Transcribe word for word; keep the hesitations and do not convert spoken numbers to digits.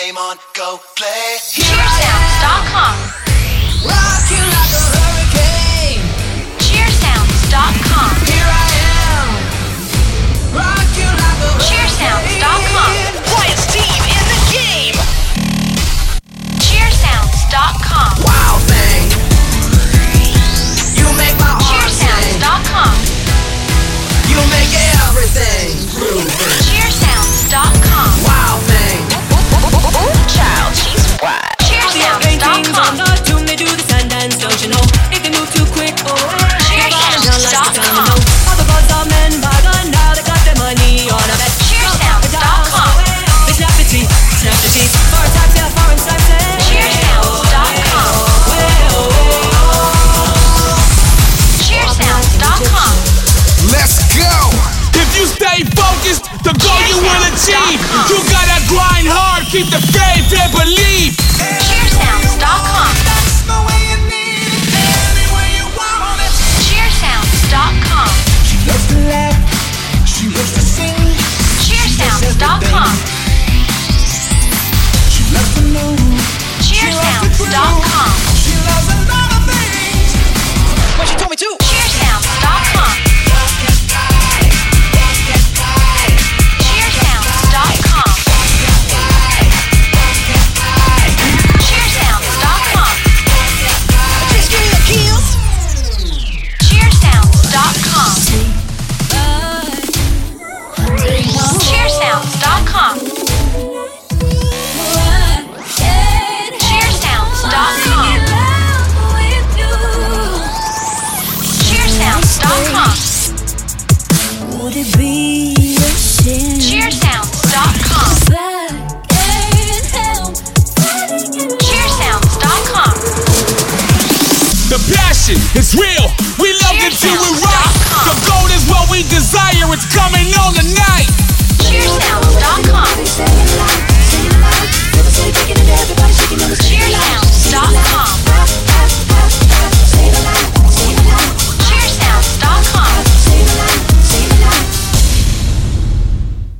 game on, go play. Cheersounds dot com. Rock you like a hurricane. Cheersounds dot com. Here I am. Rock you like a hurricane. Cheersounds dot com. Quiet Steve in the game. Cheersounds dot com. Wow thing. You make my heart Cheersounds sing. dot com. You make everything groovy. Cheersounds dot com. Wow thing. Child, she's wild. Cheersounds dot com. They do the sun dance, don't you know? If they move too quick, oh, Cheersounds dot com. all the buzz are men by gun, now they got their money on a bet. Cheersounds dot com. They snap the teeth, snap the teeth. Foreign types, yeah, foreign types, yeah. Cheersounds dot com. Cheersounds dot com. Let's go! If you stay focused, the goal you will achieve. You gotta grind hard, keep the faith and believe. Cheersounds dot com. That's the way you need it. Any way you want it. Cheersounds dot com. She loves to laugh. She loves to sing. Cheersounds dot com. She loves to move. Cheersounds dot com. She loves a lot of things. But she told me to. Cheersounds dot com. Cheersounds dot com. Cheersounds dot com. Just give me the keys. Cheersounds dot com. Cheersounds dot com. Cheersounds dot com. Cheersounds dot com. Would it be a sin? Cheersounds dot com. Cheersounds dot com. The passion is real. We love it till we